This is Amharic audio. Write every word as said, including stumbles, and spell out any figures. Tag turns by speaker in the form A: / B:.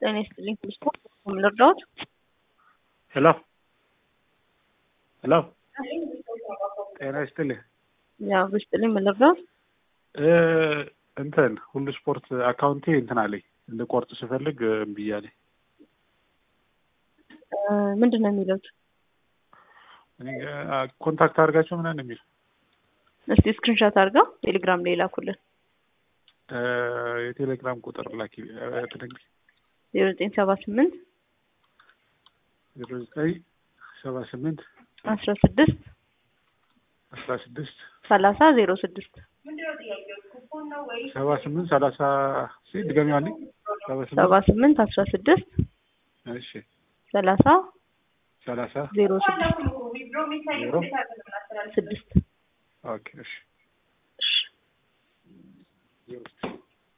A: ጤና ይስጥልኝ ስፖርት ምንርዳውት
B: ሄሎ ሄሎ ጤና ይስጥልኝ
A: ያው ይስጥልኝ ምንርዳውት
B: እ እንትን ሁሉ ስፖርት አካውንቴ እንትን አለኝ ልቆርጥ ስፈልግ እምቢ አለኝ።
A: ምንድነው የሚለው?
B: እኔ ኮንታክት አድርጋቸው ምናምን የሚል
A: እስቲ ስክሪንሾት አድርገው ቴሌግራም ላይ ላኩልን።
B: እ የቴሌግራም ቁጥር ላኪ ትነግሪ
A: ዜሮ ዘጠኝ ሰባ ስምንት
B: ዜሮ ዘጠኝ ሰባ ስምንት
A: አስራ ስድስት
B: አስራ ስድስት
A: ሰላሳ ዜሮ ስድስት
B: ሰባ ስምንት ሰላሳ ሲ ድጋሚ አለኝ
A: ሰባ ስምንት አስራ ስድስት
B: እሺ
A: ሰላሳ
B: ሰላሳ
A: ዜሮ ስድስት
B: ዜሮ
A: ስድስት
B: ኦኬ እሺ
A: እሺ